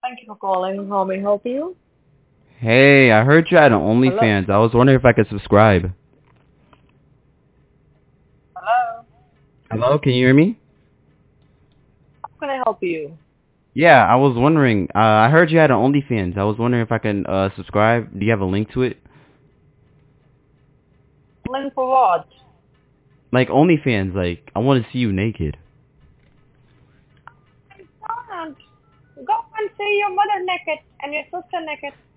Thank you for calling. How may I help you? Hey, I heard you had an Hello? OnlyFans. I was wondering if I could subscribe. Hello? Hello, can you hear me? How can I help you? Yeah, I was wondering. I heard you had an OnlyFans. I was wondering if I can subscribe. Do you have a link to it? Link for what? Like OnlyFans, like I want to see you naked. I can't. Go and see your mother naked and your sister naked.